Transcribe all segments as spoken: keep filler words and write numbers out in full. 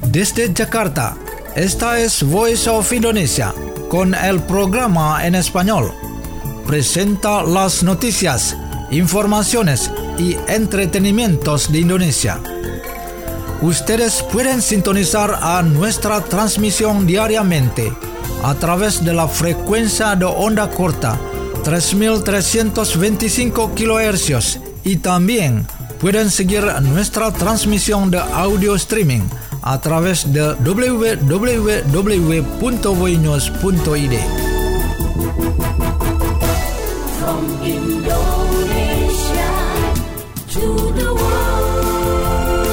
Desde Jakarta, esta es Voice of Indonesia, con el programa en español. Presenta las noticias, informaciones y entretenimientos de Indonesia. Ustedes pueden sintonizar a nuestra transmisión diariamente a través de la frecuencia de onda corta tres mil trescientos veinticinco kilohercios y también pueden seguir nuestra transmisión de audio streaming a través de doble u doble u doble u punto voinews punto i d. From Indonesia to the world.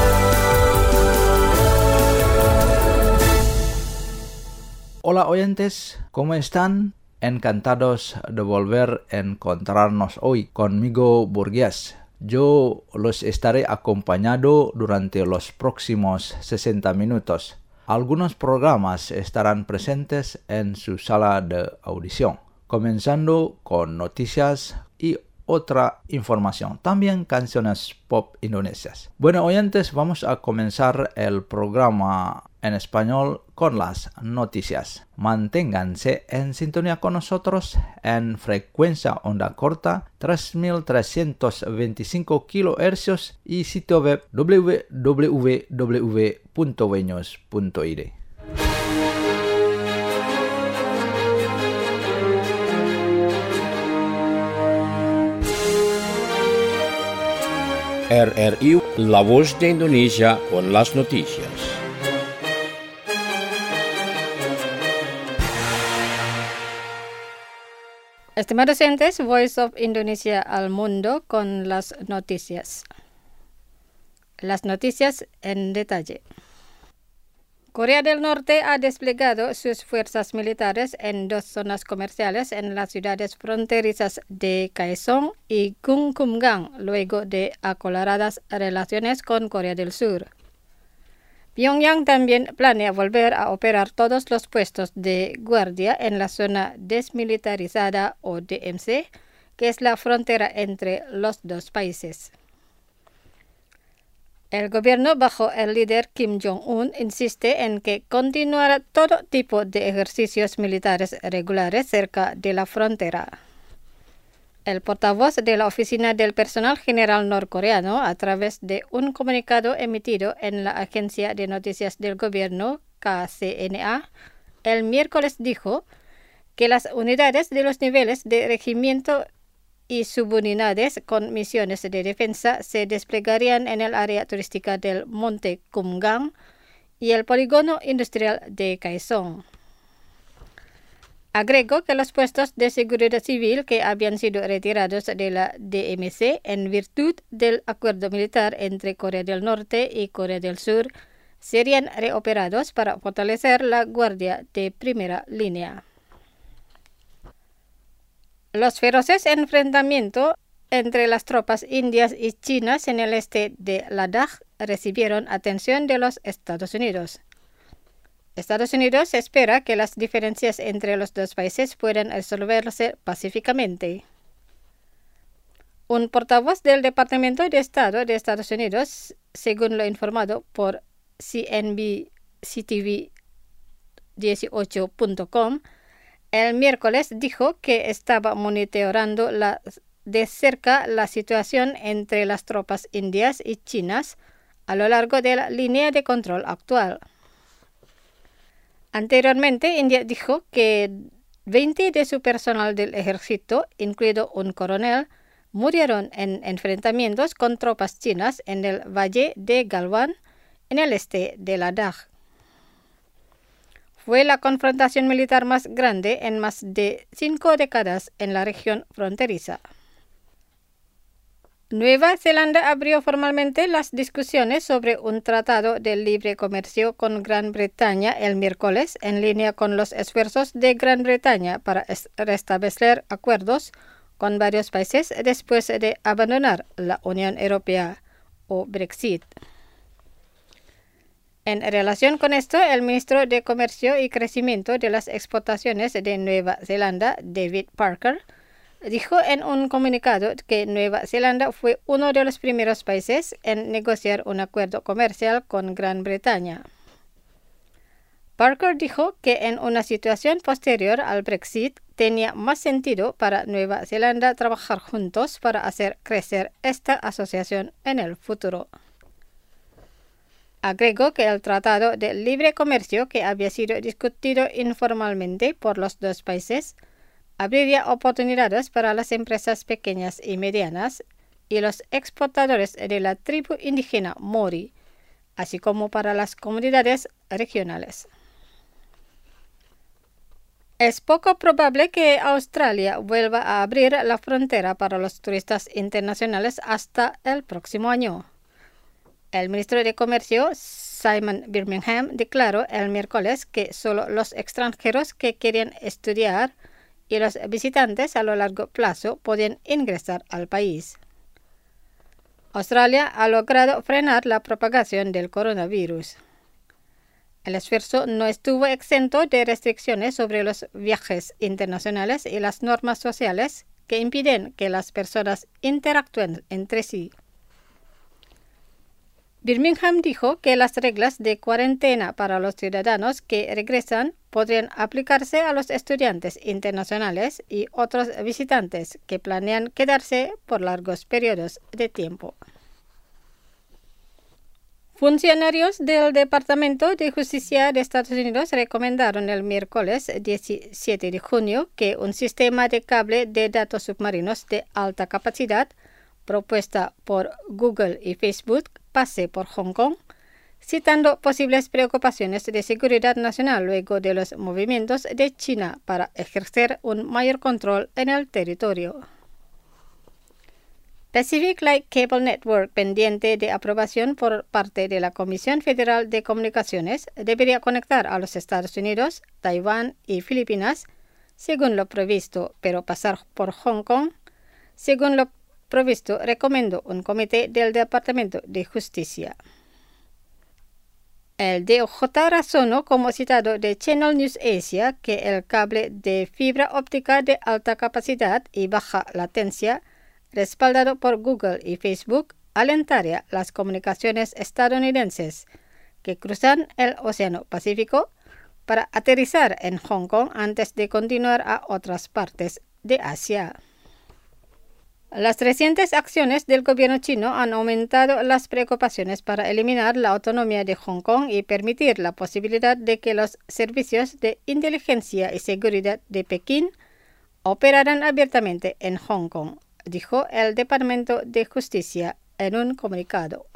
Hola oyentes, ¿cómo están? Encantados de volver a encontrarnos hoy conmigo, Burgués. Yo los estaré acompañando durante los próximos sesenta minutos. Algunos programas estarán presentes en su sala de audición, comenzando con noticias y otra información, también canciones pop indonesias. Bueno, oyentes, vamos a comenzar el programa en español con las noticias. Manténganse en sintonía con nosotros en frecuencia onda corta tres mil trescientos veinticinco kilohercios y sitio web doble u doble u doble u punto voinews punto i d. R R I, la voz de Indonesia con las noticias. Estimados oyentes, Voice of Indonesia al mundo con las noticias. Las noticias en detalle. Corea del Norte ha desplegado sus fuerzas militares en dos zonas comerciales en las ciudades fronterizas de Kaesong y Gungkumgang, luego de acaloradas relaciones con Corea del Sur. Pyongyang también planea volver a operar todos los puestos de guardia en la zona desmilitarizada o D M C, que es la frontera entre los dos países. El gobierno bajo el líder Kim Jong-un insiste en que continuará todo tipo de ejercicios militares regulares cerca de la frontera. El portavoz de la Oficina del Personal General norcoreano, a través de un comunicado emitido en la agencia de noticias del gobierno, K C N A, el miércoles dijo que las unidades de los niveles de regimiento y subunidades con misiones de defensa se desplegarían en el área turística del Monte Kumgang y el polígono industrial de Kaesong. Agregó que los puestos de seguridad civil que habían sido retirados de la D M C en virtud del acuerdo militar entre Corea del Norte y Corea del Sur serían reoperados para fortalecer la guardia de primera línea. Los feroces enfrentamientos entre las tropas indias y chinas en el este de Ladakh recibieron atención de los Estados Unidos. Estados Unidos espera que las diferencias entre los dos países puedan resolverse pacíficamente. Un portavoz del Departamento de Estado de Estados Unidos, según lo informado por C N B C T V dieciocho punto com, el miércoles dijo que estaba monitoreando la, de cerca la situación entre las tropas indias y chinas a lo largo de la línea de control actual. Anteriormente, India dijo que veinte de su personal del ejército, incluido un coronel, murieron en enfrentamientos con tropas chinas en el valle de Galwan, en el este de Ladakh. Fue la confrontación militar más grande en más de cinco décadas en la región fronteriza. Nueva Zelanda abrió formalmente las discusiones sobre un tratado de libre comercio con Gran Bretaña el miércoles, en línea con los esfuerzos de Gran Bretaña para restablecer acuerdos con varios países después de abandonar la Unión Europea o Brexit. En relación con esto, el ministro de Comercio y Crecimiento de las Exportaciones de Nueva Zelanda, David Parker, dijo en un comunicado que Nueva Zelanda fue uno de los primeros países en negociar un acuerdo comercial con Gran Bretaña. Parker dijo que en una situación posterior al Brexit tenía más sentido para Nueva Zelanda trabajar juntos para hacer crecer esta asociación en el futuro. Agregó que el Tratado de Libre Comercio, que había sido discutido informalmente por los dos países, abriría oportunidades para las empresas pequeñas y medianas y los exportadores de la tribu indígena Maori, así como para las comunidades regionales. Es poco probable que Australia vuelva a abrir la frontera para los turistas internacionales hasta el próximo año. El ministro de Comercio, Simon Birmingham, declaró el miércoles que solo los extranjeros que querían estudiar y los visitantes a lo largo plazo podían ingresar al país. Australia ha logrado frenar la propagación del coronavirus. El esfuerzo no estuvo exento de restricciones sobre los viajes internacionales y las normas sociales que impiden que las personas interactúen entre sí. Birmingham dijo que las reglas de cuarentena para los ciudadanos que regresan podrían aplicarse a los estudiantes internacionales y otros visitantes que planean quedarse por largos periodos de tiempo. Funcionarios del Departamento de Justicia de Estados Unidos recomendaron el miércoles diecisiete de junio que un sistema de cable de datos submarinos de alta capacidad propuesta por Google y Facebook pase por Hong Kong, citando posibles preocupaciones de seguridad nacional luego de los movimientos de China para ejercer un mayor control en el territorio. Pacific Light Cable Network, pendiente de aprobación por parte de la Comisión Federal de Comunicaciones, debería conectar a los Estados Unidos, Taiwán y Filipinas, según lo previsto, pero pasar por Hong Kong, según lo previsto, recomendó un comité del Departamento de Justicia. El D O J razonó, como citado de Channel News Asia, que el cable de fibra óptica de alta capacidad y baja latencia, respaldado por Google y Facebook, alentaría las comunicaciones estadounidenses que cruzan el Océano Pacífico para aterrizar en Hong Kong antes de continuar a otras partes de Asia. Las recientes acciones del gobierno chino han aumentado las preocupaciones para eliminar la autonomía de Hong Kong y permitir la posibilidad de que los servicios de inteligencia y seguridad de Pekín operaran abiertamente en Hong Kong, dijo el Departamento de Justicia en un comunicado.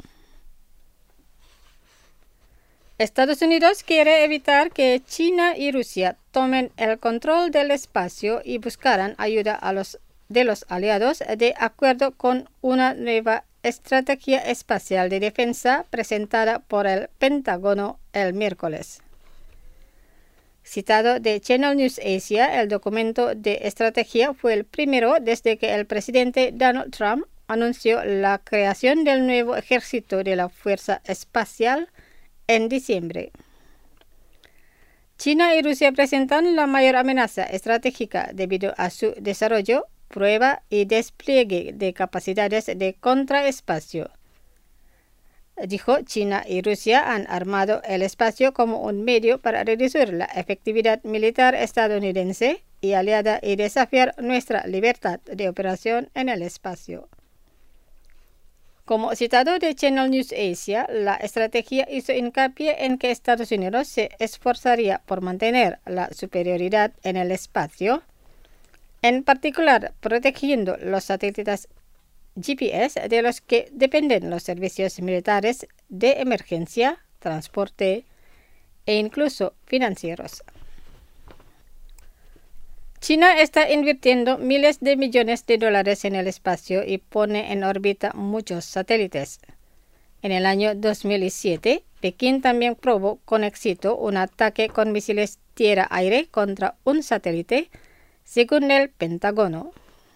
Estados Unidos quiere evitar que China y Rusia tomen el control del espacio y buscaran ayuda a los de los aliados de acuerdo con una nueva estrategia espacial de defensa presentada por el Pentágono el miércoles. Citado de Channel News Asia, el documento de estrategia fue el primero desde que el presidente Donald Trump anunció la creación del nuevo ejército de la Fuerza Espacial en diciembre. China y Rusia presentan la mayor amenaza estratégica debido a su desarrollo, prueba y despliegue de capacidades de contraespacio. Dijo, China y Rusia han armado el espacio como un medio para reducir la efectividad militar estadounidense y aliada y desafiar nuestra libertad de operación en el espacio. Como citado de Channel News Asia, la estrategia hizo hincapié en que Estados Unidos se esforzaría por mantener la superioridad en el espacio, en particular protegiendo los satélites G P S de los que dependen los servicios militares de emergencia, transporte e incluso financieros. China está invirtiendo miles de millones de dólares en el espacio y pone en órbita muchos satélites. En el año dos mil siete, Pekín también probó con éxito un ataque con misiles tierra-aire contra un satélite, según el Pentágono.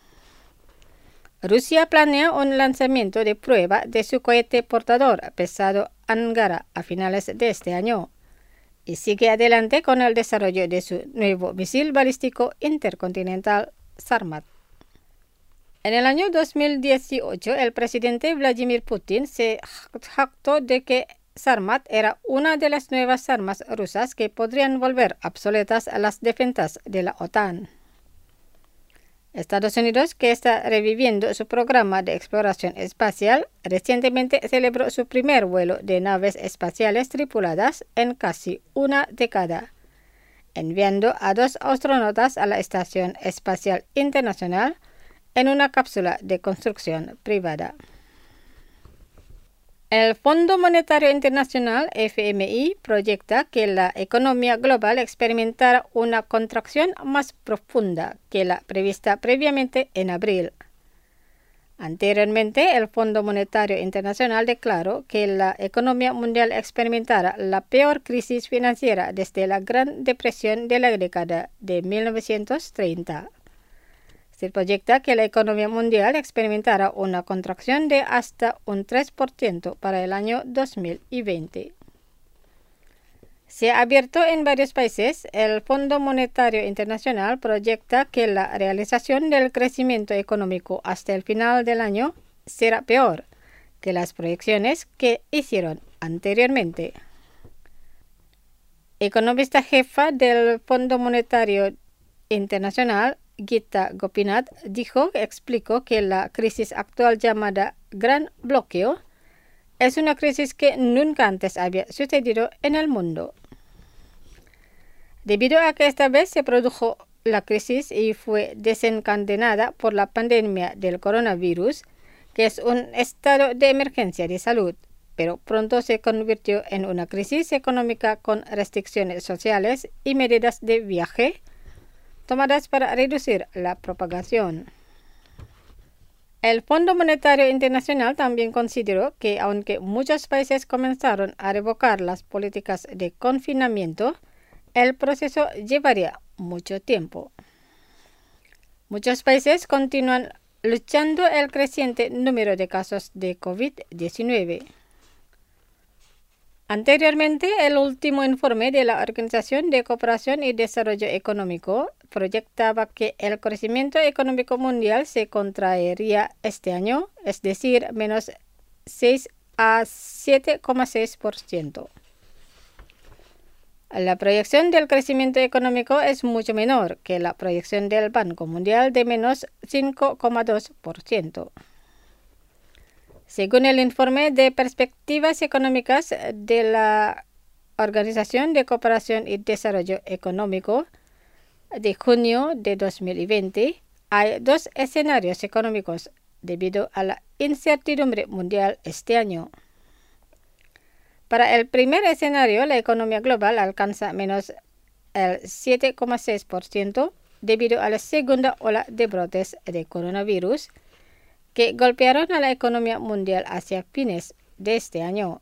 Rusia planea un lanzamiento de prueba de su cohete portador pesado Angara a finales de este año y sigue adelante con el desarrollo de su nuevo misil balístico intercontinental Sarmat. En el año dos mil dieciocho, el presidente Vladimir Putin se jactó de que Sarmat era una de las nuevas armas rusas que podrían volver obsoletas a las defensas de la OTAN. Estados Unidos, que está reviviendo su programa de exploración espacial, recientemente celebró su primer vuelo de naves espaciales tripuladas en casi una década, enviando a dos astronautas a la Estación Espacial Internacional en una cápsula de construcción privada. El Fondo Monetario Internacional, F M I, proyecta que la economía global experimentará una contracción más profunda que la prevista previamente en abril. Anteriormente, el Fondo Monetario Internacional declaró que la economía mundial experimentará la peor crisis financiera desde la Gran Depresión de la década de mil novecientos treinta. Se proyecta que la economía mundial experimentará una contracción de hasta un tres por ciento para el año dos mil veinte. Se ha abierto en varios países. El Fondo Monetario Internacional proyecta que la realización del crecimiento económico hasta el final del año será peor que las proyecciones que hicieron anteriormente. Economista jefa del Fondo Monetario Internacional, Gita Gopinath, dijo, explicó que la crisis actual llamada Gran Bloqueo es una crisis que nunca antes había sucedido en el mundo. Debido a que esta vez se produjo la crisis y fue desencadenada por la pandemia del coronavirus, que es un estado de emergencia de salud, pero pronto se convirtió en una crisis económica con restricciones sociales y medidas de viaje tomadas para reducir la propagación. El Fondo Monetario Internacional también consideró que aunque muchos países comenzaron a revocar las políticas de confinamiento, el proceso llevaría mucho tiempo. Muchos países continúan luchando el creciente número de casos de COVID diecinueve. Anteriormente, el último informe de la Organización de Cooperación y Desarrollo Económico proyectaba que el crecimiento económico mundial se contraería este año, es decir, menos seis a siete coma seis por ciento. La proyección del crecimiento económico es mucho menor que la proyección del Banco Mundial de menos cinco coma dos por ciento. Según el informe de perspectivas económicas de la Organización de Cooperación y Desarrollo Económico de junio de dos mil veinte, hay dos escenarios económicos debido a la incertidumbre mundial este año. Para el primer escenario, la economía global alcanza menos el siete coma seis por ciento debido a la segunda ola de brotes de coronavirus que golpearon a la economía mundial hacia fines de este año.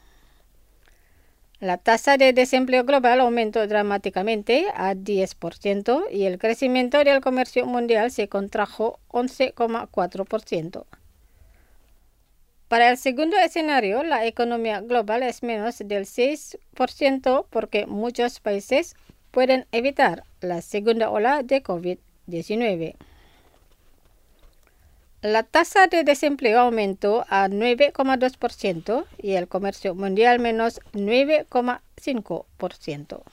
La tasa de desempleo global aumentó dramáticamente a diez por ciento y el crecimiento del comercio mundial se contrajo once coma cuatro por ciento. Para el segundo escenario, la economía global es menos del seis por ciento porque muchos países pueden evitar la segunda ola de COVID diecinueve. La tasa de desempleo aumentó a nueve coma dos por ciento y el comercio mundial menos nueve coma cinco por ciento.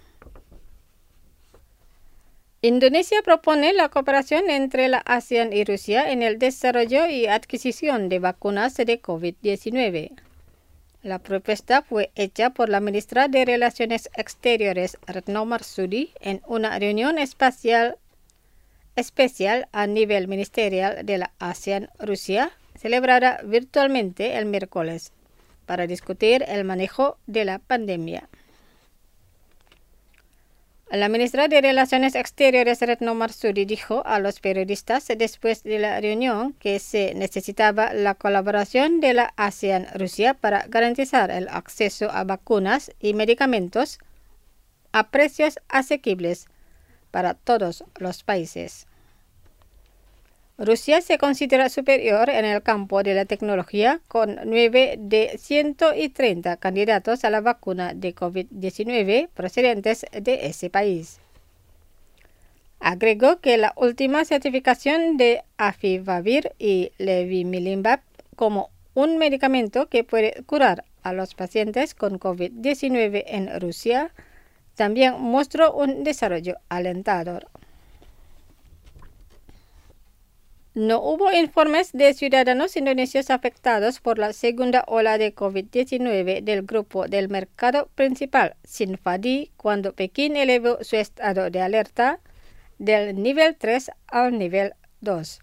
Indonesia propone la cooperación entre la ASEAN y Rusia en el desarrollo y adquisición de vacunas de COVID diecinueve. La propuesta fue hecha por la ministra de Relaciones Exteriores Retno Marsudi en una reunión espacial especial a nivel ministerial de la ASEAN-Rusia, celebrada virtualmente el miércoles, para discutir el manejo de la pandemia. La ministra de Relaciones Exteriores Retno Marsudi dijo a los periodistas después de la reunión que se necesitaba la colaboración de la ASEAN-Rusia para garantizar el acceso a vacunas y medicamentos a precios asequibles para todos los países. Rusia se considera superior en el campo de la tecnología, con nueve de ciento treinta candidatos a la vacuna de COVID diecinueve procedentes de ese país. Agregó que la última certificación de Afivavir y Levimilimab como un medicamento que puede curar a los pacientes con COVID diecinueve en Rusia también mostró un desarrollo alentador. No hubo informes de ciudadanos indonesios afectados por la segunda ola de COVID diecinueve del grupo del mercado principal Sinfadi cuando Pekín elevó su estado de alerta del nivel tres al nivel dos.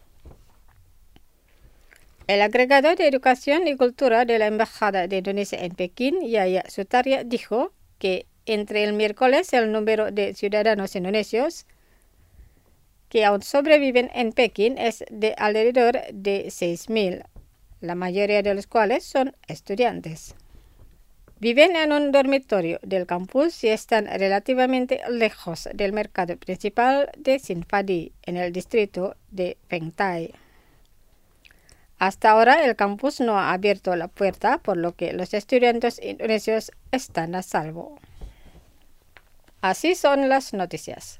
El agregado de Educación y Cultura de la Embajada de Indonesia en Pekín, Yaya Sutaria, dijo que entre el miércoles el número de ciudadanos indonesios que aún sobreviven en Pekín es de alrededor de seis mil, la mayoría de los cuales son estudiantes. Viven en un dormitorio del campus y están relativamente lejos del mercado principal de Sinfadi, en el distrito de Pengtai. Hasta ahora el campus no ha abierto la puerta, por lo que los estudiantes indonesios están a salvo. Así son las noticias.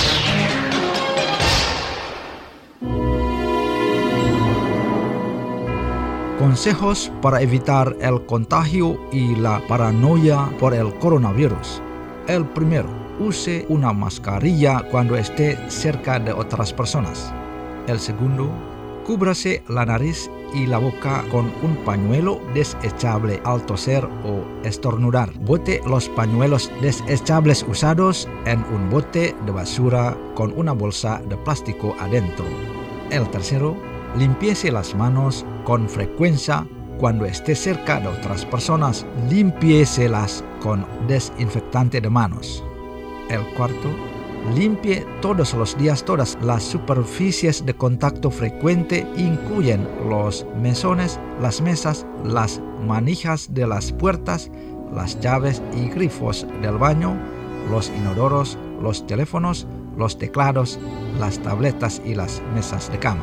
Consejos para evitar el contagio y la paranoia por el coronavirus. El primero, use una mascarilla cuando esté cerca de otras personas. El segundo, cúbrase la nariz y la boca con un pañuelo desechable al toser o estornudar. Bote los pañuelos desechables usados en un bote de basura con una bolsa de plástico adentro. El tercero, limpiese las manos con frecuencia cuando esté cerca de otras personas. Limpiéselas con desinfectante de manos. El cuarto, limpie todos los días todas las superficies de contacto frecuente, incluyen los mesones, las mesas, las manijas de las puertas, las llaves y grifos del baño, los inodoros, los teléfonos, los teclados, las tabletas y las mesas de cama.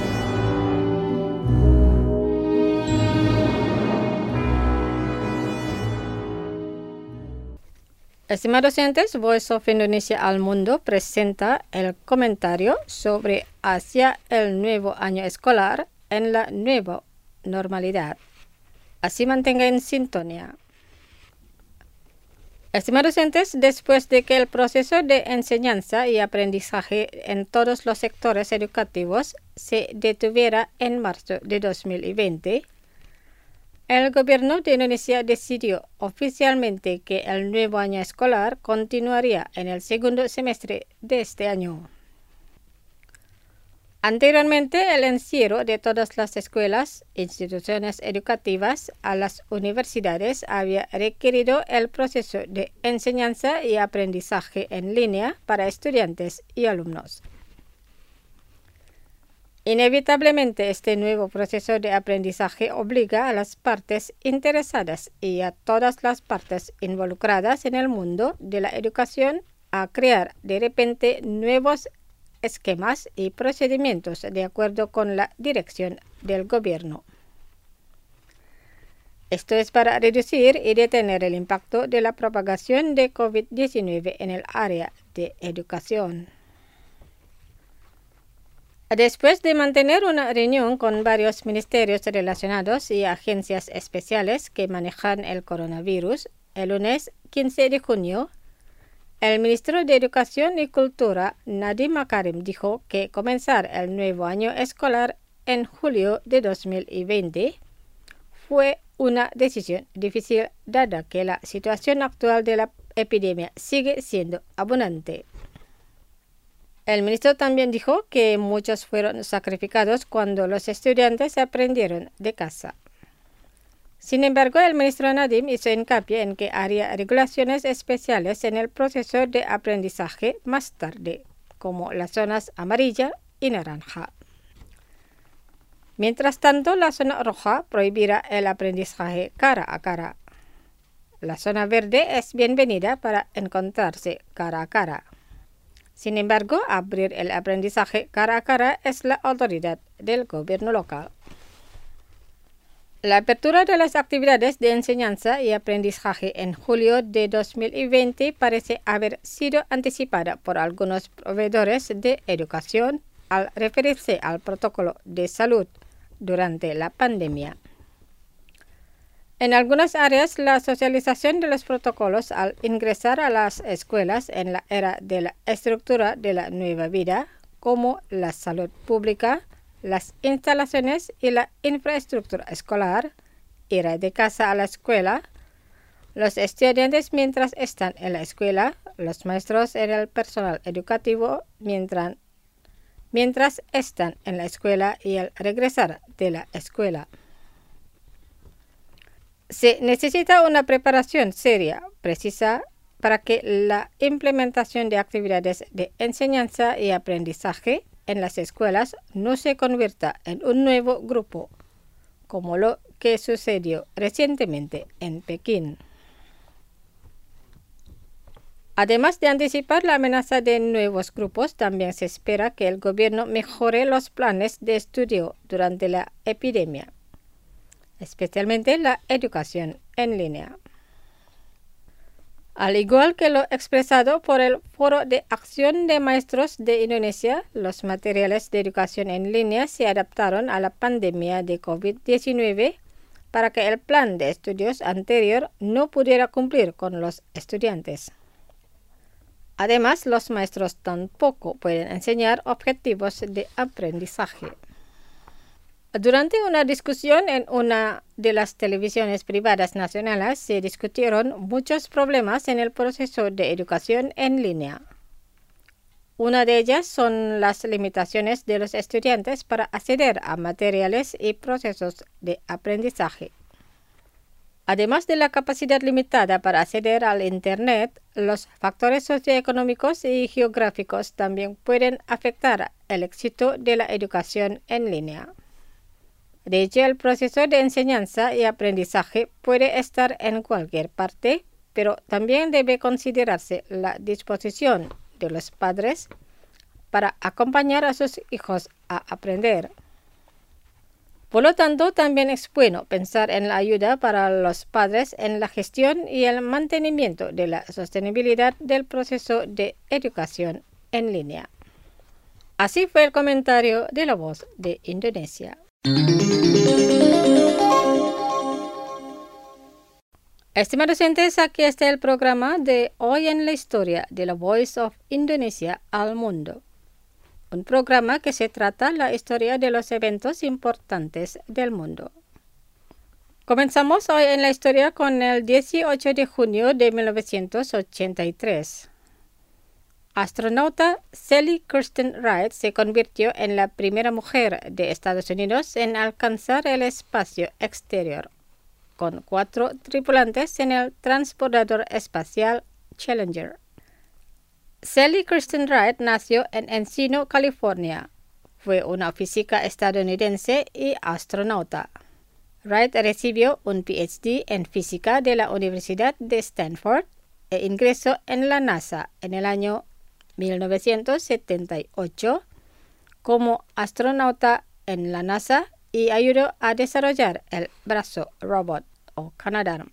Estimados oyentes, Voice of Indonesia al Mundo presenta el comentario sobre hacia el nuevo año escolar en la nueva normalidad. Así mantenga en sintonía. Estimados oyentes, después de que el proceso de enseñanza y aprendizaje en todos los sectores educativos se detuviera en marzo de dos mil veinte, el gobierno de Indonesia decidió oficialmente que el nuevo año escolar continuaría en el segundo semestre de este año. Anteriormente, el encierro de todas las escuelas, instituciones educativas a las universidades había requerido el proceso de enseñanza y aprendizaje en línea para estudiantes y alumnos. Inevitablemente, este nuevo proceso de aprendizaje obliga a las partes interesadas y a todas las partes involucradas en el mundo de la educación a crear de repente nuevos esquemas y procedimientos de acuerdo con la dirección del gobierno. Esto es para reducir y detener el impacto de la propagación de COVID diecinueve en el área de educación. Después de mantener una reunión con varios ministerios relacionados y agencias especiales que manejan el coronavirus, el lunes quince de junio, el ministro de Educación y Cultura, Nadiem Makarim, dijo que comenzar el nuevo año escolar en julio de dos mil veinte fue una decisión difícil dada que la situación actual de la epidemia sigue siendo abundante. El ministro también dijo que muchos fueron sacrificados cuando los estudiantes aprendieron de casa. Sin embargo, el ministro Nadiem hizo hincapié en que haría regulaciones especiales en el proceso de aprendizaje más tarde, como las zonas amarilla y naranja. Mientras tanto, la zona roja prohibirá el aprendizaje cara a cara. La zona verde es bienvenida para encontrarse cara a cara. Sin embargo, abrir el aprendizaje cara a cara es la autoridad del gobierno local. La apertura de las actividades de enseñanza y aprendizaje en julio de dos mil veinte parece haber sido anticipada por algunos proveedores de educación al referirse al protocolo de salud durante la pandemia. En algunas áreas, la socialización de los protocolos al ingresar a las escuelas en la era de la estructura de la nueva vida, como la salud pública, las instalaciones y la infraestructura escolar, ir de casa a la escuela, los estudiantes mientras están en la escuela, los maestros y el personal educativo mientras, mientras están en la escuela y al regresar de la escuela. Se necesita una preparación seria, precisa, para que la implementación de actividades de enseñanza y aprendizaje en las escuelas no se convierta en un nuevo grupo, como lo que sucedió recientemente en Pekín. Además de anticipar la amenaza de nuevos grupos, también se espera que el gobierno mejore los planes de estudio durante la epidemia, especialmente la educación en línea. Al igual que lo expresado por el Foro de Acción de Maestros de Indonesia, los materiales de educación en línea se adaptaron a la pandemia de COVID diecinueve para que el plan de estudios anterior no pudiera cumplir con los estudiantes. Además, los maestros tampoco pueden enseñar objetivos de aprendizaje. Durante una discusión en una de las televisiones privadas nacionales se discutieron muchos problemas en el proceso de educación en línea. Una de ellas son las limitaciones de los estudiantes para acceder a materiales y procesos de aprendizaje. Además de la capacidad limitada para acceder al Internet, los factores socioeconómicos y geográficos también pueden afectar el éxito de la educación en línea. De hecho, el proceso de enseñanza y aprendizaje puede estar en cualquier parte, pero también debe considerarse la disposición de los padres para acompañar a sus hijos a aprender. Por lo tanto, también es bueno pensar en la ayuda para los padres en la gestión y el mantenimiento de la sostenibilidad del proceso de educación en línea. Así fue el comentario de La Voz de Indonesia. Estimados oyentes, aquí está el programa de Hoy en la Historia de la Voice of Indonesia al Mundo. Un programa que se trata la historia de los eventos importantes del mundo. Comenzamos hoy en la historia con el dieciocho de junio de mil novecientos ochenta y tres. Astronauta Sally Kirsten Wright se convirtió en la primera mujer de Estados Unidos en alcanzar el espacio exterior, con cuatro tripulantes en el transbordador espacial Challenger. Sally Kirsten Wright nació en Encino, California. Fue una física estadounidense y astronauta. Wright recibió un P H D en física de la Universidad de Stanford e ingresó en la NASA en el año mil novecientos setenta y ocho como astronauta en la NASA y ayudó a desarrollar el brazo robot o Canadarm.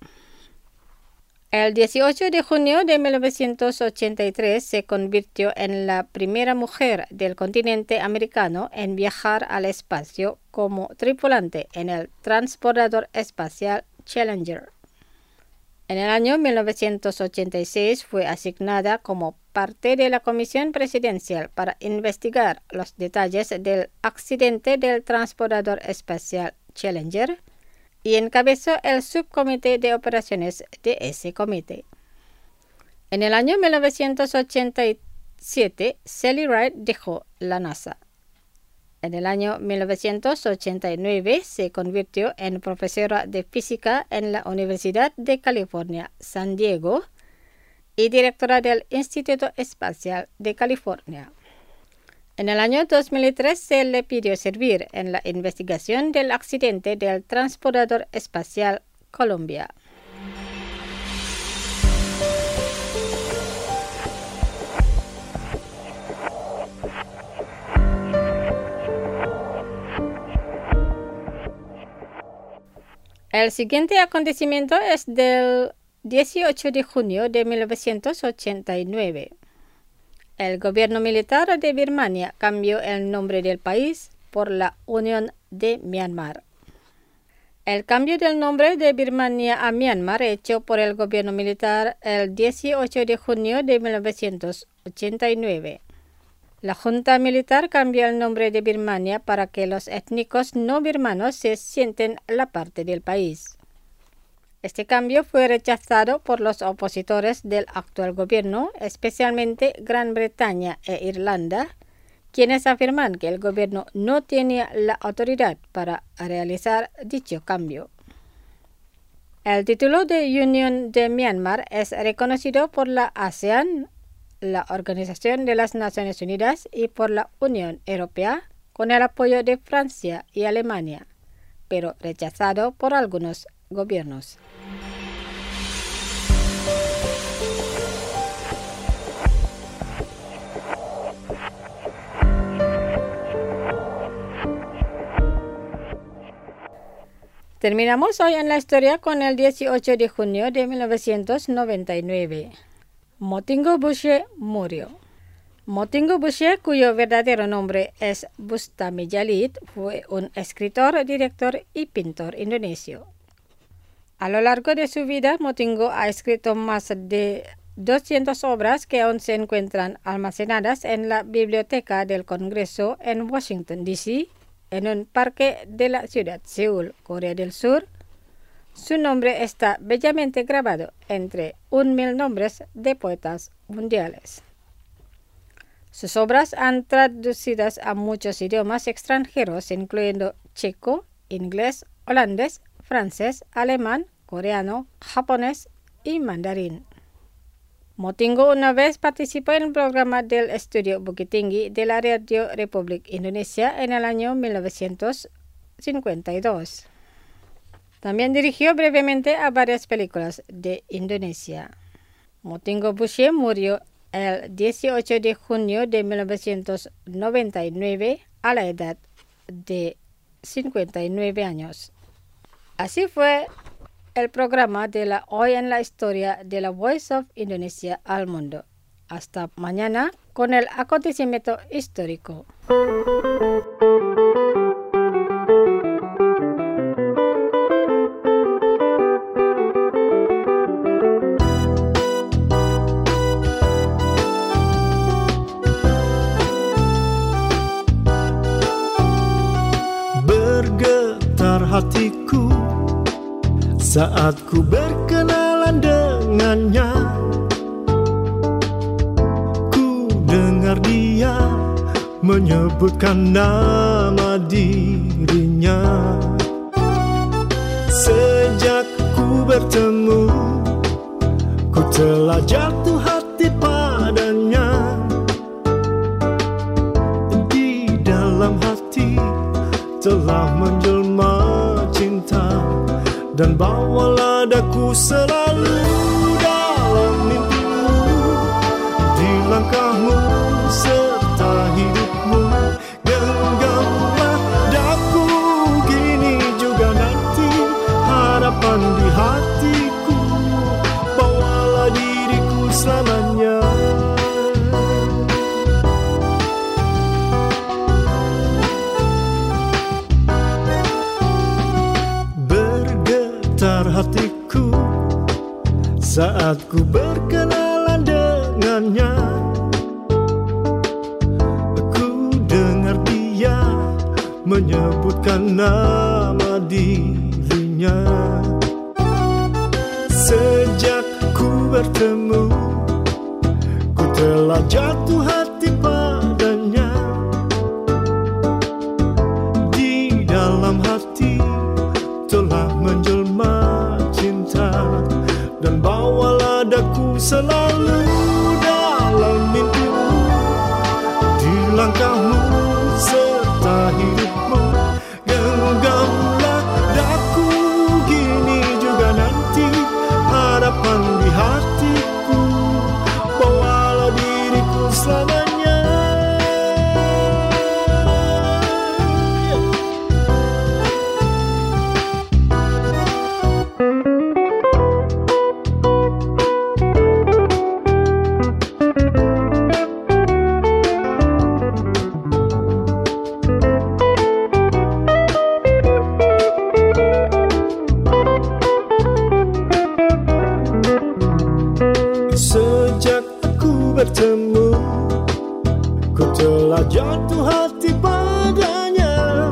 El dieciocho de junio de mil novecientos ochenta y tres se convirtió en la primera mujer del continente americano en viajar al espacio como tripulante en el transbordador espacial Challenger. En el año mil novecientos ochenta y seis fue asignada como parte de la Comisión Presidencial para investigar los detalles del accidente del transbordador espacial Challenger y encabezó el subcomité de operaciones de ese comité. En el año mil novecientos ochenta y siete, Sally Wright dejó la NASA. En el año mil novecientos ochenta y nueve se convirtió en profesora de física en la Universidad de California, San Diego, y directora del Instituto Espacial de California. En el año dos mil tres se le pidió servir en la investigación del accidente del transbordador espacial Columbia. El siguiente acontecimiento es del dieciocho de junio de mil novecientos ochenta y nueve. El gobierno militar de Birmania cambió el nombre del país por la Unión de Myanmar. El cambio del nombre de Birmania a Myanmar hecho por el gobierno militar el dieciocho de junio de mil novecientos ochenta y nueve. La junta militar cambió el nombre de Birmania para que los étnicos no birmanos se sienten la parte del país. Este cambio fue rechazado por los opositores del actual gobierno, especialmente Gran Bretaña e Irlanda, quienes afirman que el gobierno no tenía la autoridad para realizar dicho cambio. El título de Unión de Myanmar es reconocido por la ASEAN, la Organización de las Naciones Unidas y por la Unión Europea, con el apoyo de Francia y Alemania, pero rechazado por algunos gobiernos. Terminamos hoy en la historia con el dieciocho de junio de mil novecientos noventa y nueve. Motingo Bushe murió. Motingo Bushe, cuyo verdadero nombre es Bustami Jalid, fue un escritor, director y pintor indonesio. A lo largo de su vida, Motingo ha escrito más de doscientas obras que aún se encuentran almacenadas en la Biblioteca del Congreso en Washington, D C, en un parque de la ciudad Seúl, Corea del Sur. Su nombre está bellamente grabado entre un mil nombres de poetas mundiales. Sus obras han traducidas a muchos idiomas extranjeros, incluyendo checo, inglés, holandés, francés, alemán, coreano, japonés y mandarín. Motingo una vez participó en el programa del Estudio Bukit Tinggi de la Radio Republik Indonesia en el año mil novecientos cincuenta y dos. También dirigió brevemente a varias películas de Indonesia. Motingo Bushe murió el dieciocho de junio de mil novecientos noventa y nueve a la edad de cincuenta y nueve años. Así fue el programa de la Hoy en la Historia de la Voice of Indonesia al mundo. Hasta mañana con el acontecimiento histórico. Bergetar hatiku saat ku berkenalan dengannya. Ku dengar dia menyebutkan nama dirinya. Sejak ku bertemu, ku telah jatuh hati padanya. Di dalam hati telah menjelma cinta, dan bawalah daku selalu dalam mimpimu, di langkahmu serta hidupmu. Genggamlah daku kini juga nanti, harapan di hatiku, bawalah diriku selamanya. Hatiku saat ku berkenalan dengannya. Ku dengar dia menyebutkan nama dirinya. Sejak ku bertemu, ku telah jatuh hati padanya. Di dalam hati telah menjelma cinta, dan bawalah daku selalu dalam mimpimu, di langkahmu serta hidupmu. Genggamlah daku gini juga nanti, harapan di hatiku, bawalah diriku selamanya. telah jatuh hati padanya.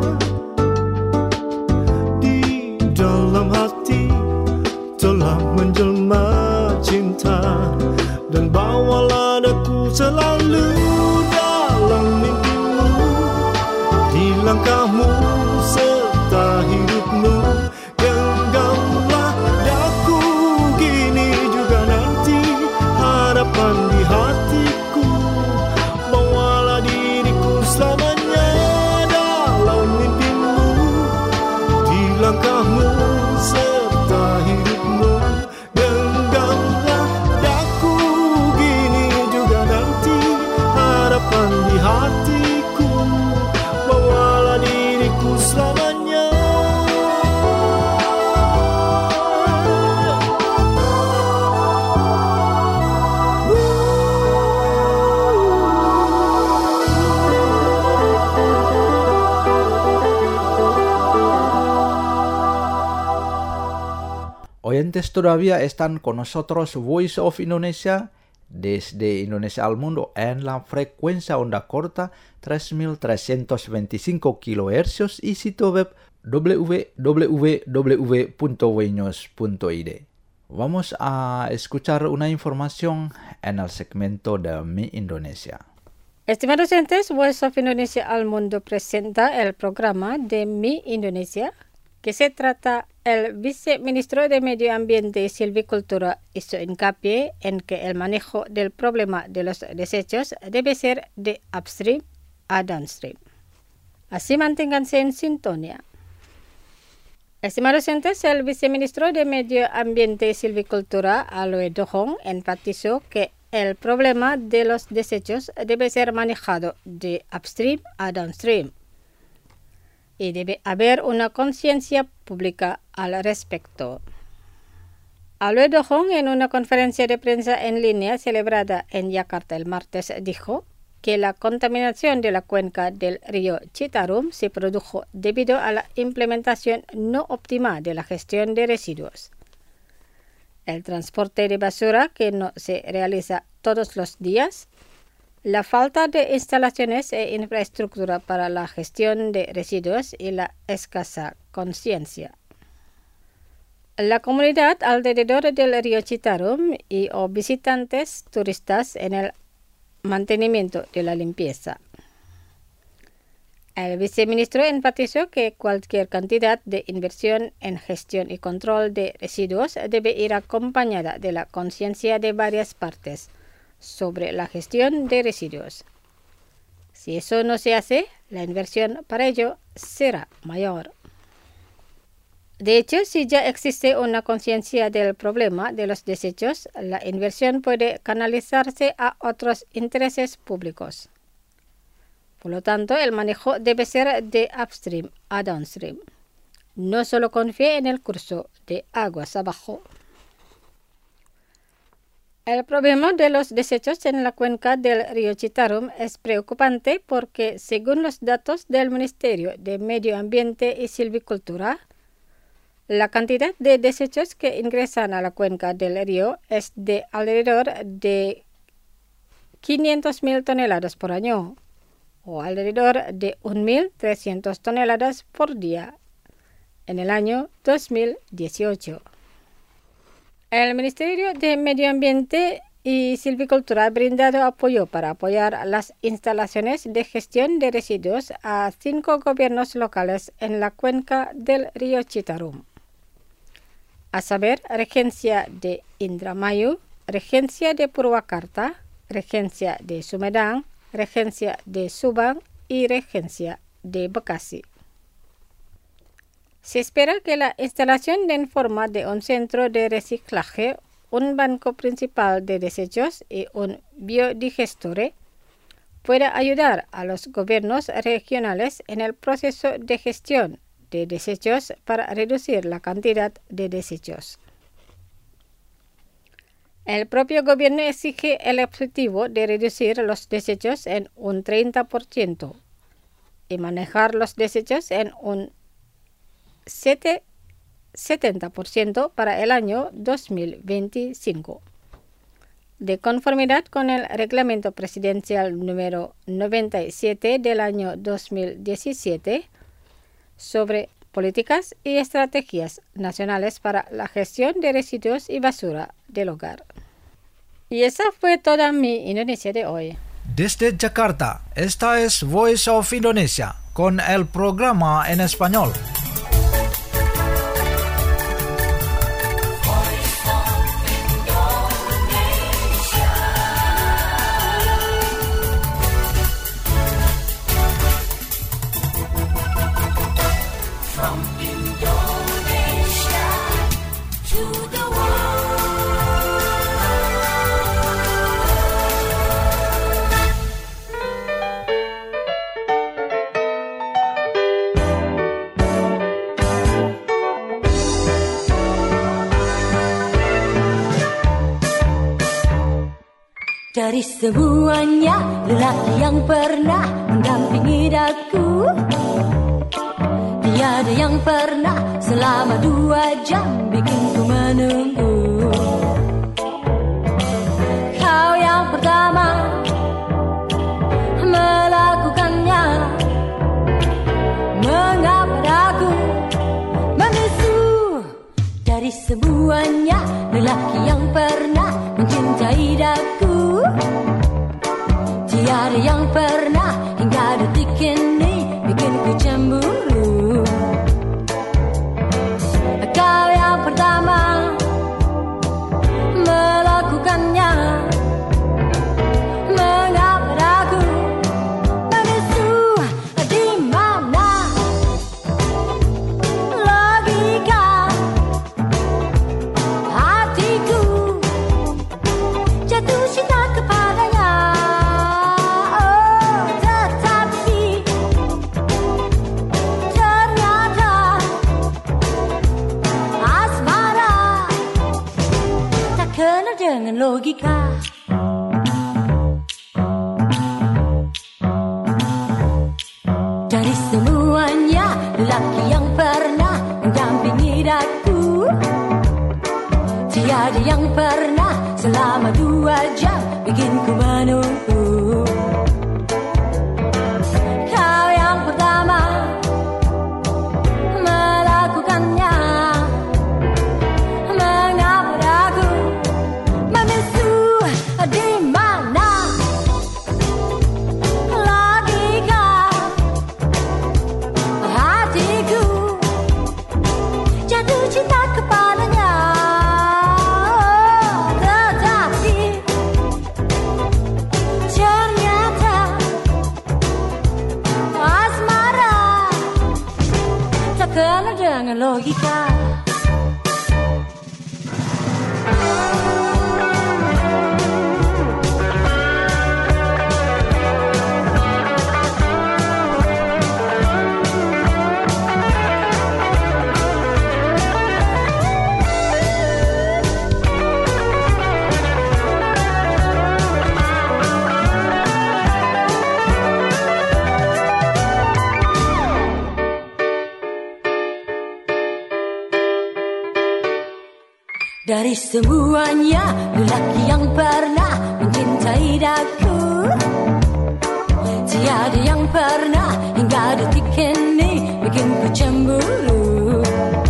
Di dalam hati telah menjelma cinta, dan bawalah daku selalu dalam mimpimu, di langkahmu serta hidupmu. Genggamlah daku gini juga nanti, harapan di hatiku. Bawalah diriku selamanya dalam mimpimu, di langkahmu serta hidupmu. Genggamlah daku gini juga nanti, harapan di hatiku. Bawalah diriku selamanya. Oyentes todavía están con nosotros Voice of Indonesia desde Indonesia al mundo en la frecuencia onda corta tres mil trescientos veinticinco kilohercios y sitio web w w w punto wenews punto i d. Vamos a escuchar una información en el segmento de Mi Indonesia. Estimados oyentes, Voice of Indonesia al mundo presenta el programa de Mi Indonesia, que se trata el viceministro de Medio Ambiente y Silvicultura hizo hincapié en que el manejo del problema de los desechos debe ser de upstream a downstream. Así manténganse en sintonía. Estimados oyentes, el viceministro de Medio Ambiente y Silvicultura, Aloe Dohong, enfatizó que el problema de los desechos debe ser manejado de upstream a downstream, y debe haber una conciencia pública al respecto. Aloe Dohong, en una conferencia de prensa en línea celebrada en Yakarta el martes, dijo que la contaminación de la cuenca del río Citarum se produjo debido a la implementación no óptima de la gestión de residuos. El transporte de basura, que no se realiza todos los días, la falta de instalaciones e infraestructura para la gestión de residuos y la escasa conciencia. La comunidad alrededor del río Citarum y o visitantes turistas en el mantenimiento de la limpieza. El viceministro enfatizó que cualquier cantidad de inversión en gestión y control de residuos debe ir acompañada de la conciencia de varias partes sobre la gestión de residuos. Si eso no se hace, la inversión para ello será mayor. De hecho, si ya existe una conciencia del problema de los desechos, la inversión puede canalizarse a otros intereses públicos. Por lo tanto, el manejo debe ser de upstream a downstream. No solo confíe en el curso de aguas abajo. El problema de los desechos en la cuenca del río Citarum es preocupante porque, según los datos del Ministerio de Medio Ambiente y Silvicultura, la cantidad de desechos que ingresan a la cuenca del río es de alrededor de quinientas mil toneladas por año, o alrededor de mil trescientas toneladas por día, en el año dos mil dieciocho. El Ministerio de Medio Ambiente y Silvicultura ha brindado apoyo para apoyar las instalaciones de gestión de residuos a cinco gobiernos locales en la cuenca del río Citarum, a saber, Regencia de Indramayu, Regencia de Purwakarta, Regencia de Sumedang, Regencia de Subang y Regencia de Bekasi. Se espera que la instalación en forma de un centro de reciclaje, un banco principal de desechos y un biodigestore pueda ayudar a los gobiernos regionales en el proceso de gestión de desechos para reducir la cantidad de desechos. El propio gobierno exige el objetivo de reducir los desechos en un treinta por ciento y manejar los desechos en un setenta por ciento para el año dos mil veinticinco. de conformidad con el Reglamento Presidencial número noventa y siete del año dos mil diecisiete sobre políticas y estrategias nacionales para la gestión de residuos y basura del hogar. Y esa fue toda mi Indonesia de hoy. Desde Jakarta, esta es Voice of Indonesia con el programa en español. Dari semuanya lelaki yang pernah mendampingi daku, tiada yang pernah selama dua jam bikinku menunggu. Kau yang pertama melakukannya, mengapa aku membisu? Dari semuanya lelaki yang pernah mencintai daku, tiada yang pernah hingga detik ini bikinku cemburu. Kau yang pertama melakukannya, mengapa aku membisu? Di mana logika hatiku jatuh cinta kepadanya? Oh, tetapi ternyata asmara tak kenal dengan logika. Dari semuanya lelaki yang pernah mendampingi daku, tiada yang pernah selama dua jam bikinku menunggu. Kau yang pertama melakukannya, mengapa aku membisu? Di mana logika hatiku jatuh cinta kepadanya? Tetapi ternyata asmara tak kenal dengan logika. Dari semuanya lelaki yang pernah mencintai daku, tiada yang pernah hingga detik ini bikinku cemburu.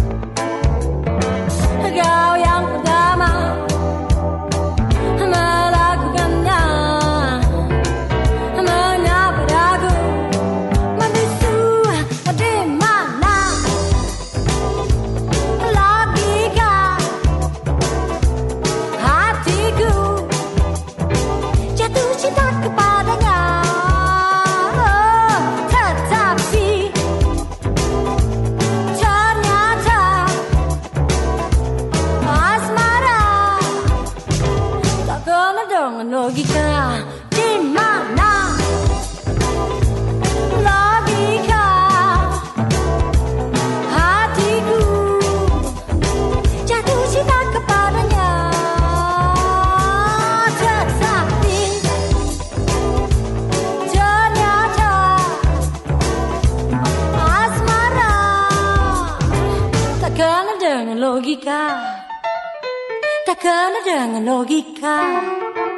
Kau yang pertama melakukannya, mengapa aku membisu? Di mana logika hatiku jatuh cinta kepadanya? Oh, tetapi ternyata asmara tak kenal dengan logika. Di mana logika hatiku jatuh cinta kepadanya? Tetapi ternyata asmara tak kenal dengan logika, tak kenal dengan logika.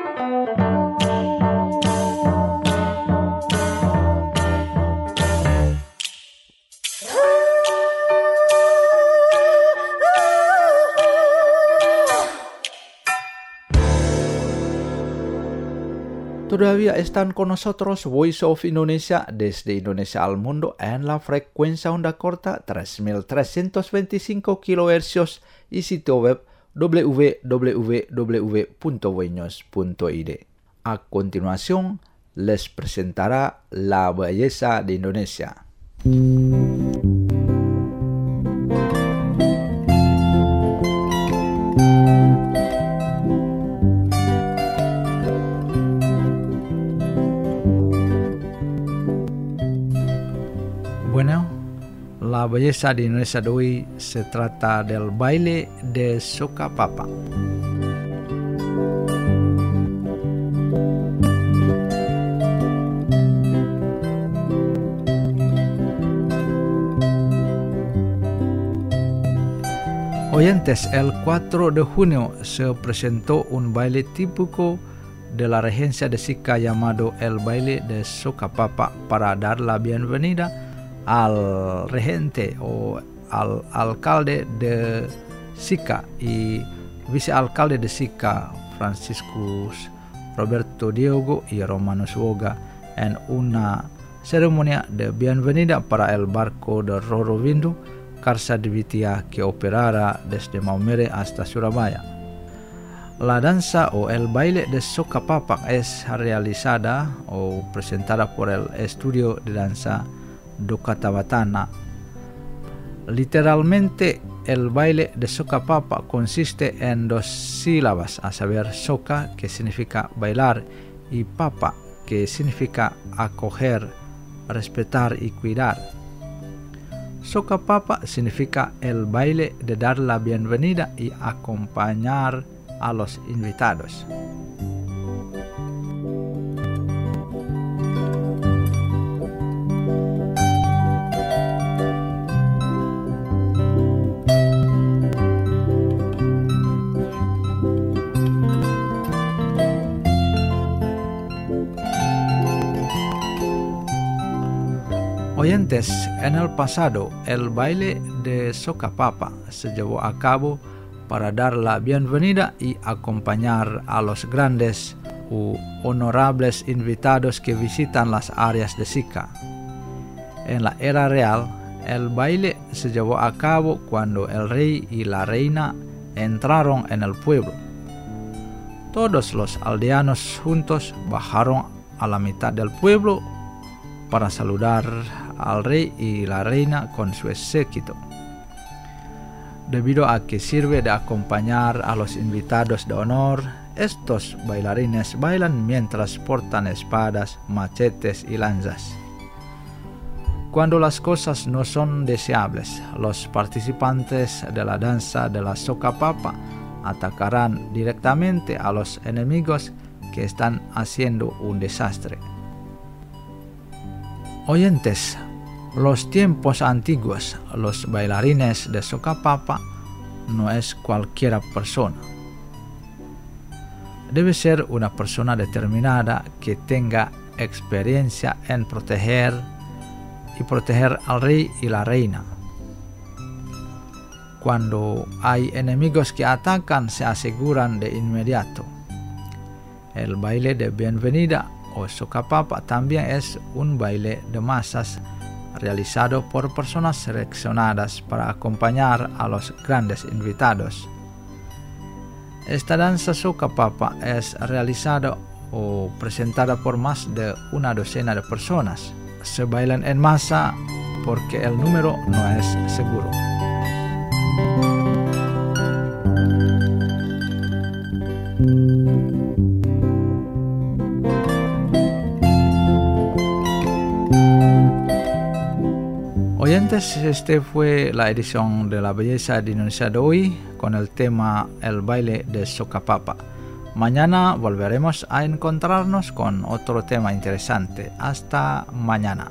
Todavía están con nosotros Voice of Indonesia desde Indonesia al mundo en la frecuencia onda corta tres mil trescientos veinticinco kilohercios y sitio web w w w punto voinews punto i d. A continuación, les presentará la belleza de Indonesia. Bueno, la belleza de Indonesia de hoy se trata del baile de Sokapapa. Oyentes, el cuatro de junio se presentó un baile típico de la regencia de Sika llamado el baile de Sokapapa para dar la bienvenida al regente o al alcalde de Sika y vicealcalde de Sika, Franciscus Roberto Diogo y Romanus Woga, en una ceremonia de bienvenida para el barco de Roro Windu Karsadivitya que operara desde Maumere hasta Surabaya. La danza o el baile de Sokapapa es realizada o presentada por el estudio de danza Dokatavatana. Literalmente, el baile de Sokapapa consiste en dos sílabas, a saber Soka, que significa bailar, y Papa, que significa acoger, respetar y cuidar. Sokapapa significa el baile de dar la bienvenida y acompañar a los invitados. Oyentes, en el pasado, el baile de Sokapapa se llevó a cabo para dar la bienvenida y acompañar a los grandes u honorables invitados que visitan las áreas de Sika. En la era real, el baile se llevó a cabo cuando el rey y la reina entraron en el pueblo. Todos los aldeanos juntos bajaron a la mitad del pueblo para saludar al rey y la reina con su séquito. Debido a que sirve de acompañar a los invitados de honor, estos bailarines bailan mientras portan espadas, machetes y lanzas. Cuando las cosas no son deseables, los participantes de la danza de la Sokapapa atacarán directamente a los enemigos que están haciendo un desastre. Oyentes, los tiempos antiguos, los bailarines de Sokapapa no es cualquier persona. Debe ser una persona determinada que tenga experiencia en proteger y proteger al rey y la reina. Cuando hay enemigos que atacan, se aseguran de inmediato. El baile de bienvenida o Sokapapa también es un baile de masas realizado por personas seleccionadas para acompañar a los grandes invitados. Esta danza Sokapapa es realizada o presentada por más de una docena de personas. Se bailan en masa porque el número no es seguro. Oyentes, este fue la edición de La Belleza de Indonesia de hoy con el tema El baile de Sokapapa. Mañana volveremos a encontrarnos con otro tema interesante. Hasta mañana.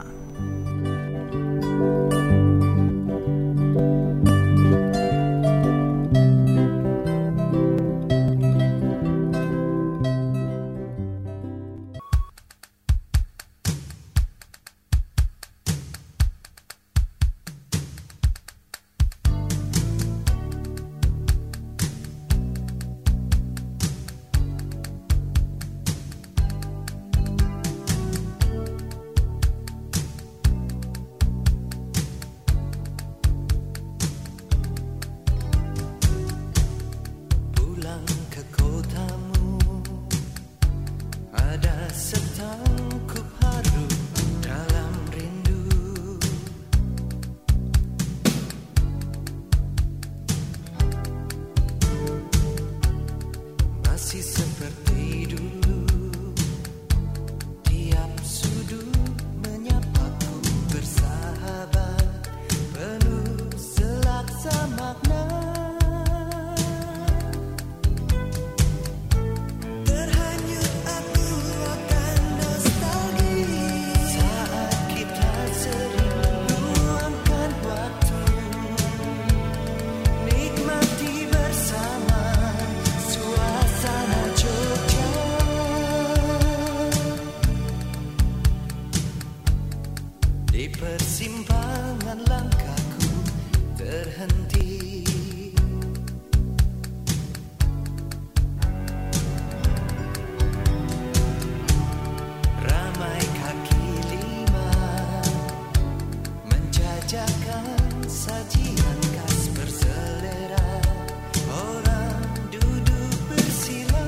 Di persimpangan langkahku terhenti. Ramai kaki lima menjajakan sajian khas berselera. Orang duduk bersila.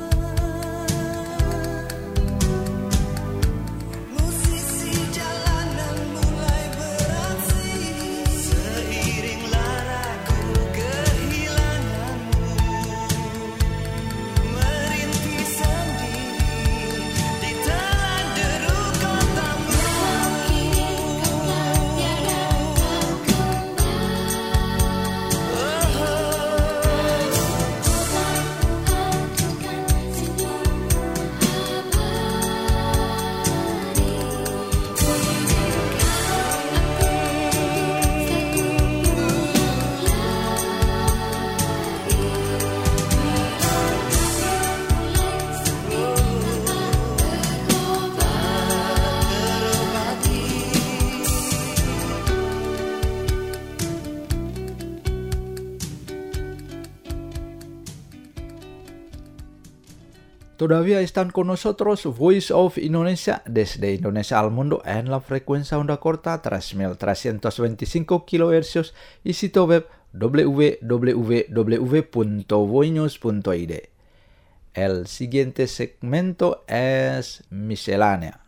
Musisi jalanan mulai beraksi. Seiring laraku kehilanganmu. Merintih sendiri di telan deru kotamu. Todavía están con nosotros Voice of Indonesia desde Indonesia al mundo en la frecuencia onda corta tres mil trescientos veinticinco kilohercios y sitio web w w w punto voinews punto i d. El siguiente segmento es miscelánea.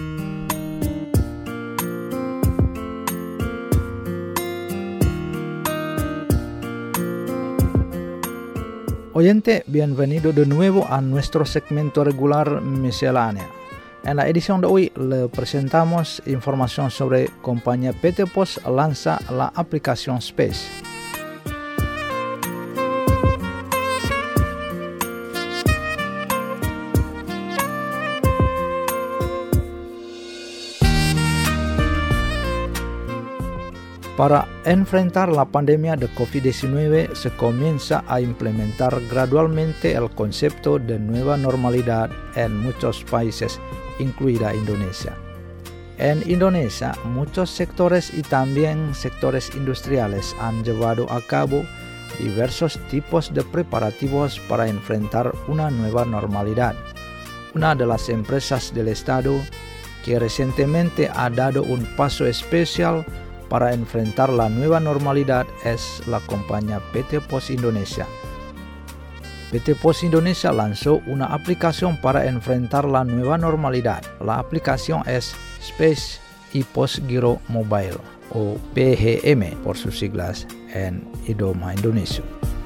Oyente, bienvenido de nuevo a nuestro segmento regular miscelánea. En la edición de hoy le presentamos información sobre compañía P T Pos lanza la aplicación Space. Para enfrentar la pandemia de covid diecinueve se comienza a implementar gradualmente el concepto de nueva normalidad en muchos países, incluida Indonesia. En Indonesia, muchos sectores y también sectores industriales han llevado a cabo diversos tipos de preparativos para enfrentar una nueva normalidad. Una de las empresas del Estado que recientemente ha dado un paso especial para enfrentar la nueva normalidad es la compañía P T Pos Indonesia. P T Pos Indonesia lanzó una aplicación para enfrentar la nueva normalidad. La aplicación es Space e-Pos Giro Mobile o P G M por sus siglas en idioma indonesio.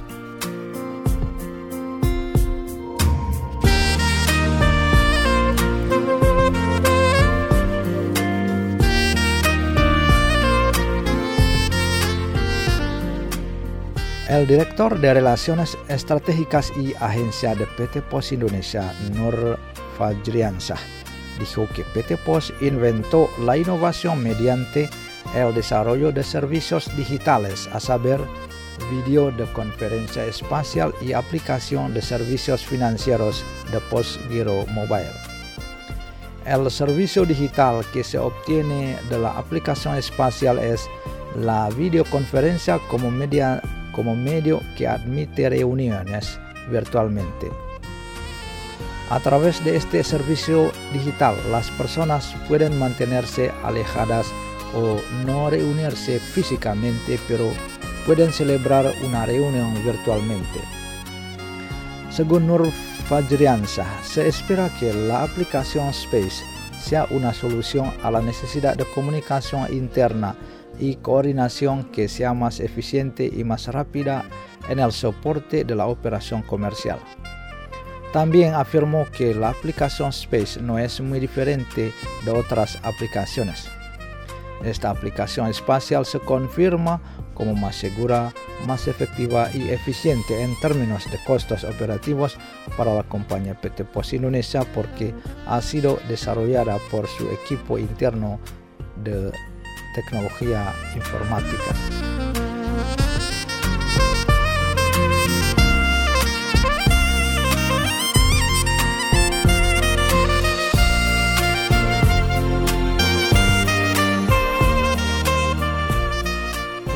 El director de Relaciones Estratégicas y Agencia de P T Pos Indonesia, Nur Fajriansyah, dijo que P T Pos inventó la innovación mediante el desarrollo de servicios digitales, a saber, video de conferencia espacial y aplicación de servicios financieros de Pos Giro Mobile. El servicio digital que se obtiene de la aplicación espacial es la videoconferencia como media como medio que admite reuniones virtualmente. A través de este servicio digital, las personas pueden mantenerse alejadas o no reunirse físicamente, pero pueden celebrar una reunión virtualmente. Según Nur Fajriansyah, se espera que la aplicación Space sea una solución a la necesidad de comunicación interna y coordinación que sea más eficiente y más rápida en el soporte de la operación comercial. También afirmó que la aplicación Space no es muy diferente de otras aplicaciones. Esta aplicación espacial se confirma como más segura, más efectiva y eficiente en términos de costos operativos para la compañía P T Pos Indonesia porque ha sido desarrollada por su equipo interno de tecnología informática.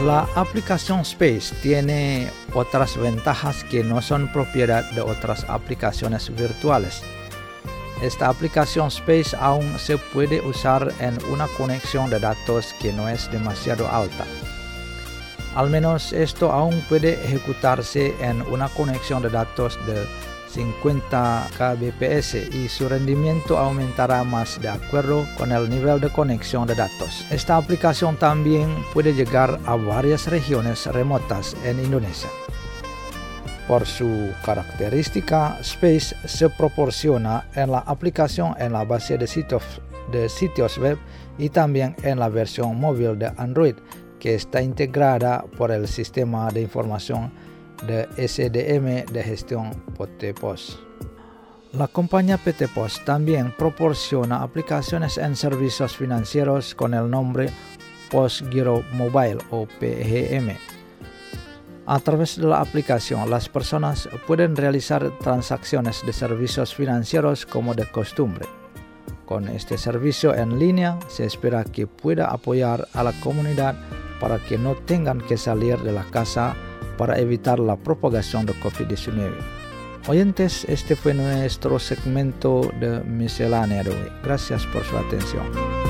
La aplicación Space tiene otras ventajas que no son propiedad de otras aplicaciones virtuales. Esta aplicación Space aún se puede usar en una conexión de datos que no es demasiado alta. Al menos esto aún puede ejecutarse en una conexión de datos de cincuenta kilobits por segundo y su rendimiento aumentará más de acuerdo con el nivel de conexión de datos. Esta aplicación también puede llegar a varias regiones remotas en Indonesia. Por su característica, Space se proporciona en la aplicación en la base de sitios, de sitios web y también en la versión móvil de Android, que está integrada por el sistema de información de S D M de gestión P T P O S. La compañía P T P O S también proporciona aplicaciones en servicios financieros con el nombre Postgiro Mobile o P G M. A través de la aplicación, las personas pueden realizar transacciones de servicios financieros como de costumbre. Con este servicio en línea, se espera que pueda apoyar a la comunidad para que no tengan que salir de la casa para evitar la propagación de COVID diecinueve. Oyentes, este fue nuestro segmento de miscelánea de hoy. Gracias por su atención.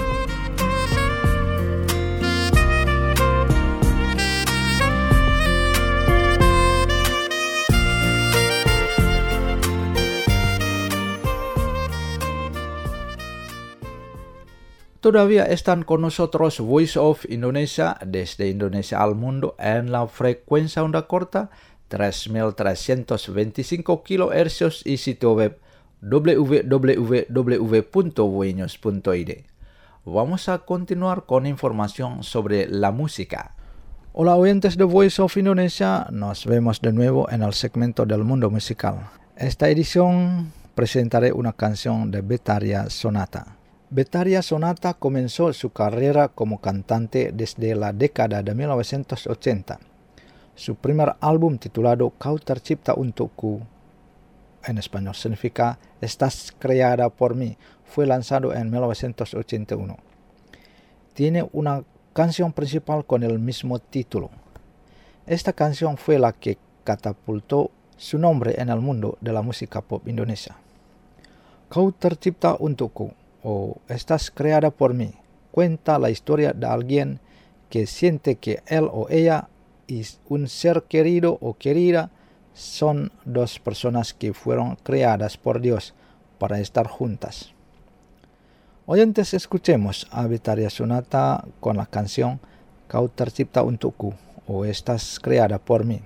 Todavía están con nosotros Voice of Indonesia desde Indonesia al mundo en la frecuencia onda corta tres mil trescientos veinticinco kilohercios y sitio web w w w punto voinews punto i d. Vamos a continuar con información sobre la música. Hola oyentes de Voice of Indonesia, nos vemos de nuevo en el segmento del mundo musical. Esta edición presentaré una canción de Betharia Sonata. Betharia Sonata comenzó su carrera como cantante desde la década de mil novecientos ochenta. Su primer álbum titulado Kau Tercipta Untukku, en español significa Estás creada por mí, fue lanzado en mil novecientos ochenta y uno. Tiene una canción principal con el mismo título. Esta canción fue la que catapultó su nombre en el mundo de la música pop indonesia. Kau Tercipta Untukku o Estás creada por mí cuenta la historia de alguien que siente que él o ella y un ser querido o querida son dos personas que fueron creadas por Dios para estar juntas. Oyentes, escuchemos a Betharia Sonata con la canción Kau Tercipta Untukku o Estás creada por mí.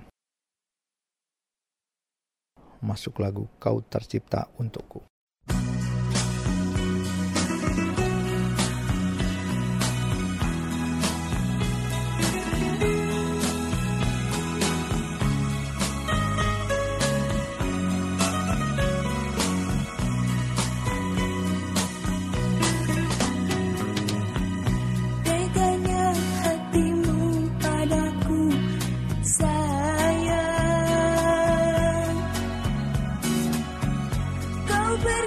Masuk lagu Kau Tercipta Untukku. Sayang, kau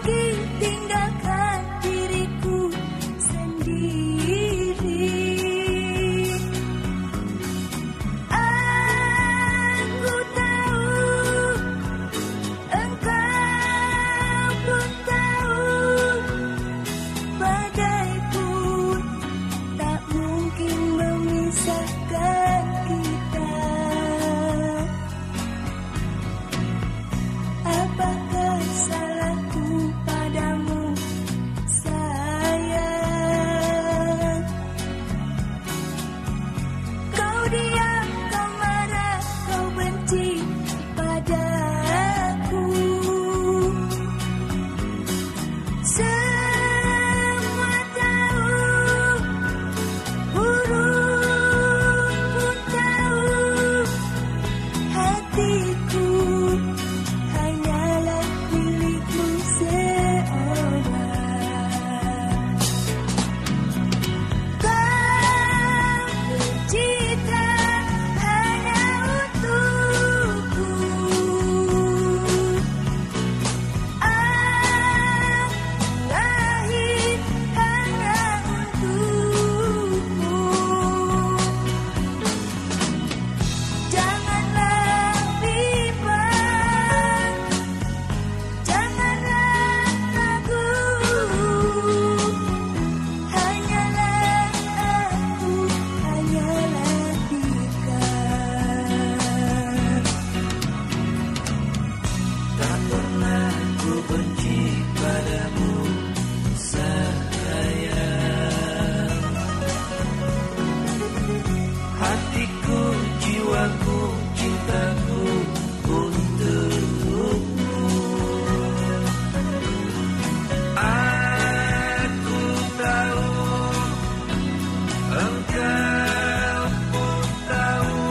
kau pun tahu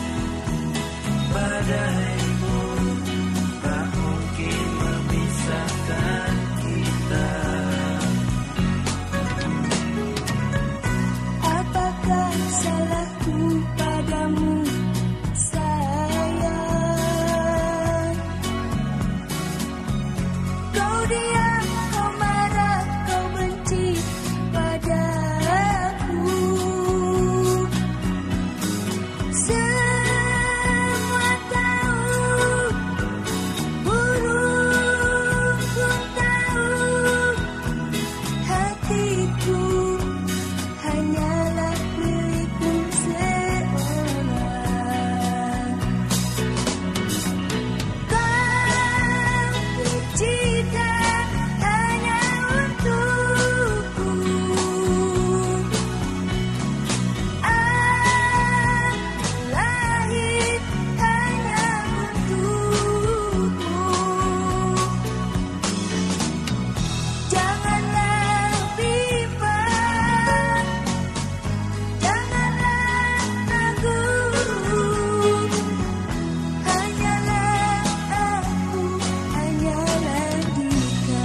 badai pun tak mungkin memisahkan kita. Apakah salahku padamu, sayang? Kau diam, kau marah, kau benci padaku. Semua tahu, burung pun tahu, hatiku hanyalah milikmu seorang. Kau dicipta hanya untukku. Aku lahir hanya untukmu. Janganlah bimbang, janganlah ragu, hanyalah aku, hanyalah Dika.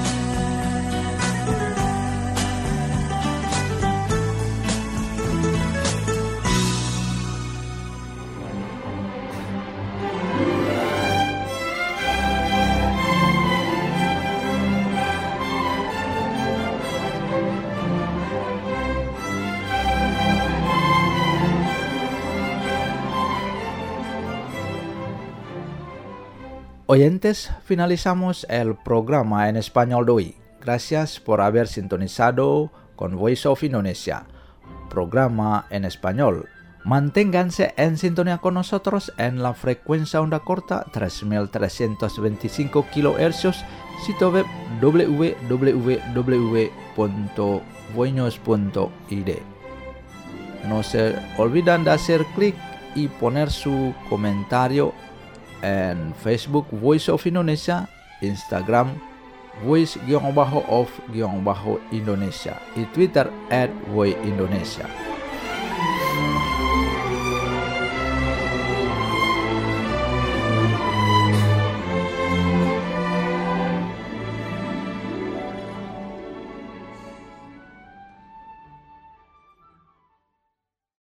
Oyentes, finalizamos el programa en español de hoy. Gracias por haber sintonizado con Voice of Indonesia, programa en español. Manténganse en sintonía con nosotros en la frecuencia onda corta tres mil trescientos veinticinco kilohercios, sitio web w w w punto voinos punto i d. No se olviden de hacer clic y poner su comentario en Facebook Voice of Indonesia, Instagram Voice-of-Indonesia y Twitter at Voice Indonesia.